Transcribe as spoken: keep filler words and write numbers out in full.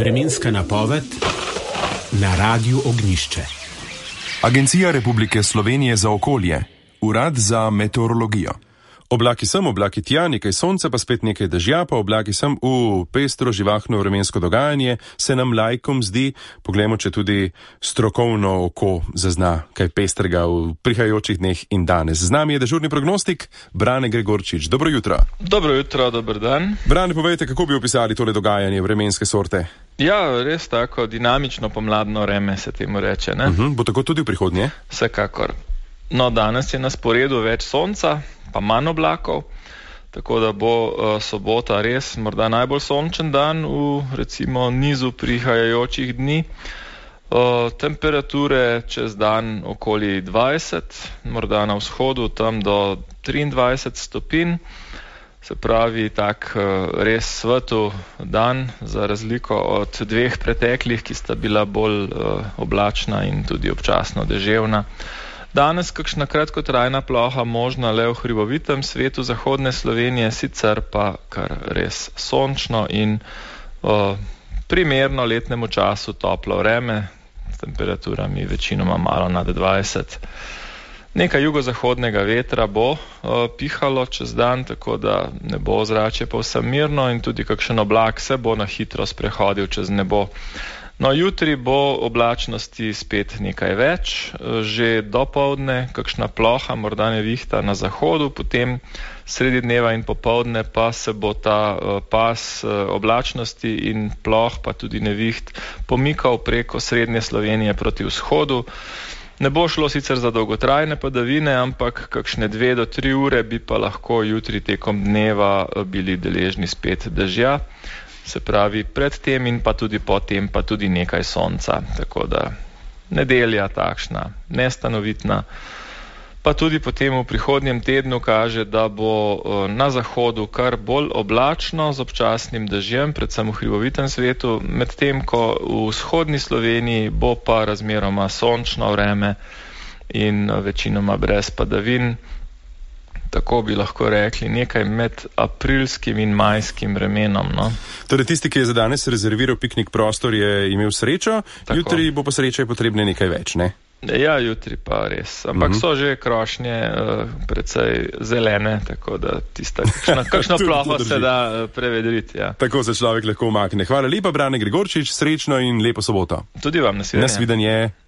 Vremenska napoved na Radiu Ognjišče. Agencija Republike Slovenije za okolje, Urad za meteorologijo. Oblaki sem, oblaki tja, nekaj sonca, pa spet nekaj dežja, pa oblaki sem v pestro živahno vremensko dogajanje, se nam lajkom zdi, poglejmo, če tudi strokovno oko zazna kaj pestrega v prihajajočih dneh in danes. Z nami je dežurni prognostik Brane Gregorčič. Dobro jutro. Dobro jutro, dober dan. Brane, povejte, kako bi opisali tole dogajanje vremenske sorte? Ja, res tako dinamično pomladno vreme se temu reče, ne? Uh-huh. Bo tako tudi v prihodnje? Vsekakor. No, danes je na sporedu več sonca, pa manj oblakov, tako da bo uh, sobota res morda najbolj sončen dan v recimo nizu prihajajočih dni. Uh, temperature čez dan okoli dvajset, morda na vzhodu tam do triindvajset stopinj, se pravi tak uh, res svetel dan za razliko od dveh preteklih, ki sta bila bolj uh, oblačna in tudi občasno deževna. Danes kakšna kratkotrajna ploha možna le v hribovitem svetu zahodne Slovenije, sicer pa kar res sončno in o, primerno letnemu času toplo vreme s temperaturami večinoma malo nad dvajset. Nekaj jugozahodnega vetra bo o, pihalo čez dan, tako da ne bo ozračje povsem mirno in tudi kakšen oblak se bo na hitro sprehodil čez nebo. No, jutri bo oblačnosti spet nekaj več, že dopoldne kakšna ploha, morda nevihta na zahodu, potem sredi dneva in popoldne pa se bo ta pas oblačnosti in ploh, pa tudi neviht, pomikal preko srednje Slovenije proti vzhodu. Ne bo šlo sicer za dolgotrajne padavine, ampak kakšne dve do tri ure bi pa lahko jutri tekom dneva bili deležni spet dežja. Se pravi, pred tem in pa tudi potem pa tudi nekaj sonca. Tako da nedelja takšna, nestanovitna. Pa tudi potem v prihodnjem tednu kaže, da bo na zahodu kar bolj oblačno z občasnim dežjem, predvsem v hribovitem svetu, medtem ko v vzhodni Sloveniji bo pa razmeroma sončno vreme in večinoma brez padavin. Tako bi lahko rekli, nekaj med aprilskim in majskim vremenom. No? Torej tisti, ki je za danes rezerviral piknik prostor, je imel srečo, tako. Jutri bo pa sreče potrebne nekaj več, ne? Ja, jutri pa res. Ampak uh-huh. so že krošnje uh, precej zelene, tako da tista kakšna, kakšna ploha se da uh, prevedriti. Ja. Tako se človek lahko umakne. Hvala lepa, Brane Gregorčič, srečno in lepo soboto. Tudi vam, nasvidenje. Nasvidenje.